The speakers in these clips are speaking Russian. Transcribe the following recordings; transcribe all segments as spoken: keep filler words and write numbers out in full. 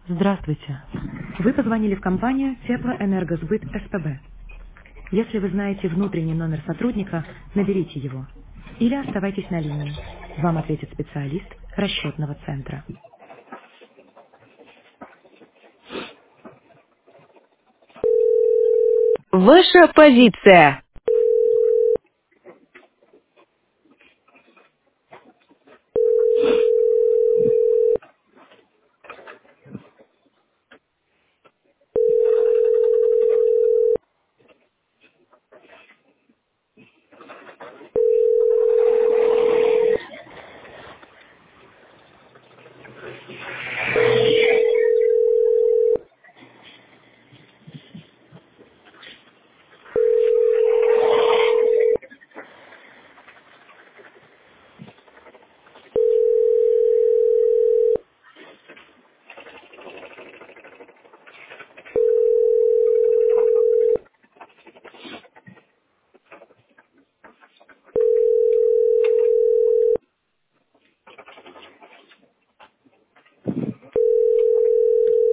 Здравствуйте. Вы позвонили в компанию Теплоэнергосбыт СПБ. Если вы знаете внутренний номер сотрудника, наберите его. Или оставайтесь на линии. Вам ответит специалист расчетного центра. Ваша позиция.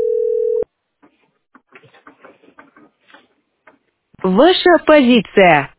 Ваша позиция.